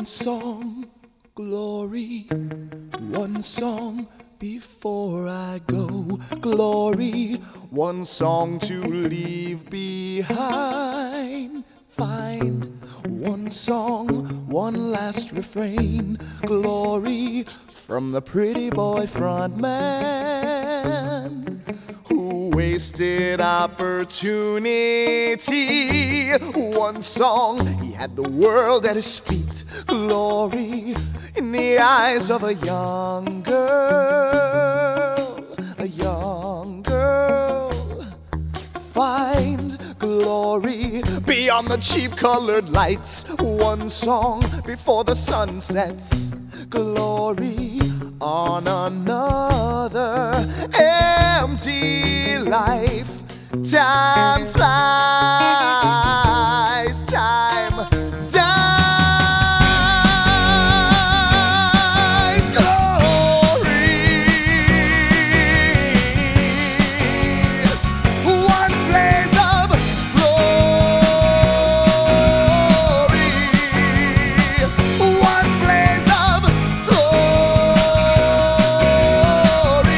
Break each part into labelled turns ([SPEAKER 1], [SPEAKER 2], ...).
[SPEAKER 1] One song, glory. One song before I go, glory. One song to leave behind. Find one song, one last refrain, glory, from the pretty boy front man who wasted opportunity. One song, he had the world at his feet, glory, in the eyes of a young girl, a young girl. Find glory beyond the cheap colored lights. One song before the sun sets, glory on another empty life. Time flies, time dies. Glory, one blaze of glory, one blaze of glory,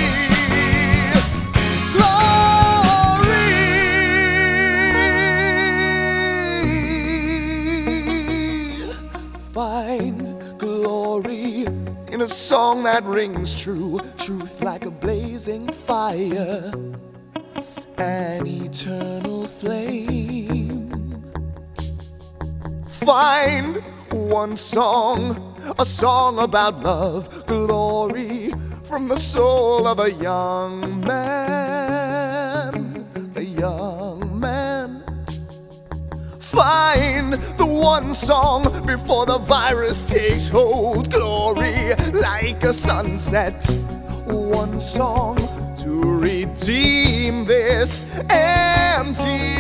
[SPEAKER 1] find glory in a song that rings true, truth like a blazing fire, an eternal flame. Find one song, a song about love, glory, from the soul of a young man, a young man. Find the one song before the virus takes hold, glory, like a sunset. One song to redeem this empty